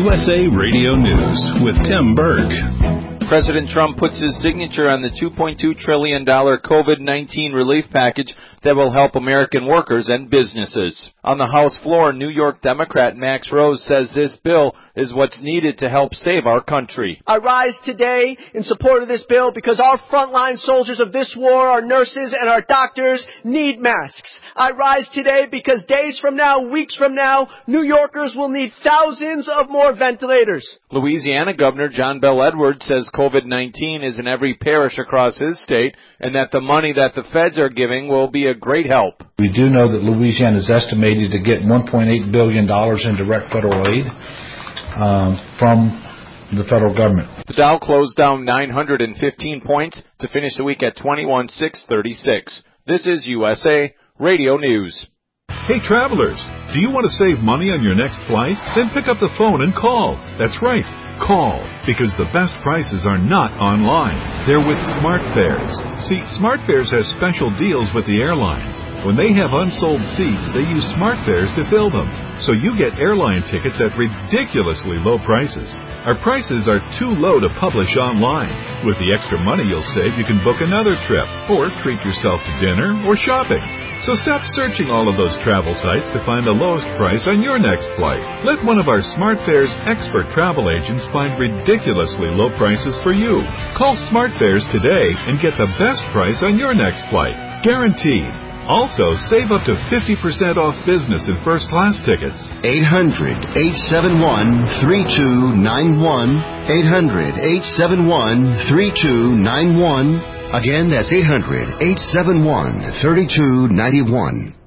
USA Radio News with Tim Berg. President Trump puts his signature on the $2.2 trillion COVID-19 relief package that will help American workers and businesses. On the House floor, New York Democrat Max Rose says this bill is what's needed to help save our country. I rise today in support of this bill because our frontline soldiers of this war, our nurses and our doctors, need masks. I rise today because days from now, weeks from now, New Yorkers will need thousands of more ventilators. Louisiana Governor John Bel Edwards says COVID-19 is in every parish across his state and that the money that the feds are giving will be a great help. We do know that Louisiana is estimated to get $1.8 billion in direct federal aid from the federal government. The Dow closed down 915 points to finish the week at 21,636. This is USA Radio News. Hey travelers, do you want to save money on your next flight? Then pick up the phone and call. That's right, call, because the best prices are not online. They're with SmartFares. See, SmartFares has special deals with the airlines. When they have unsold seats, they use SmartFares to fill them. So you get airline tickets at ridiculously low prices. Our prices are too low to publish online. With the extra money you'll save, you can book another trip, or treat yourself to dinner or shopping. So stop searching all of those travel sites to find the lowest price on your next flight. Let one of our SmartFares expert travel agents find ridiculously low prices for you. Call SmartFares today and get the best price on your next flight. Guaranteed. Also, save up to 50% off business and first-class tickets. 800-871-3291. 800-871-3291. Again, that's 800-871-3291.